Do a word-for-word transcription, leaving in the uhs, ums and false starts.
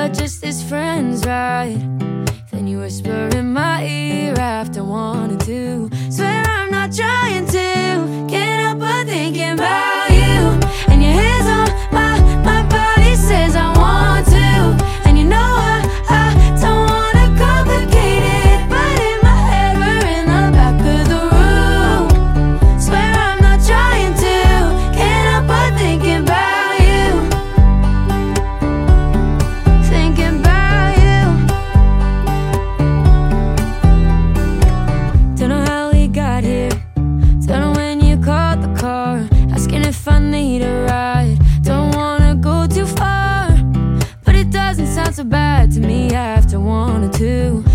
are just his friends, right? Then you whisper in my ear after one or two. Swear I'm not trying to, can't help but thinking about you. And your hands on my, my body says I want to. And you know I, I don't wanna complicate it, but in my head we're in the back of the room. Swear I'm not trying to, can't help but thinking about you. Thinking about you. Don't know how we got here, don't know when you called the car, asking if I need a ride. Don't wanna go too far, but it doesn't sound so bad to me after one or two.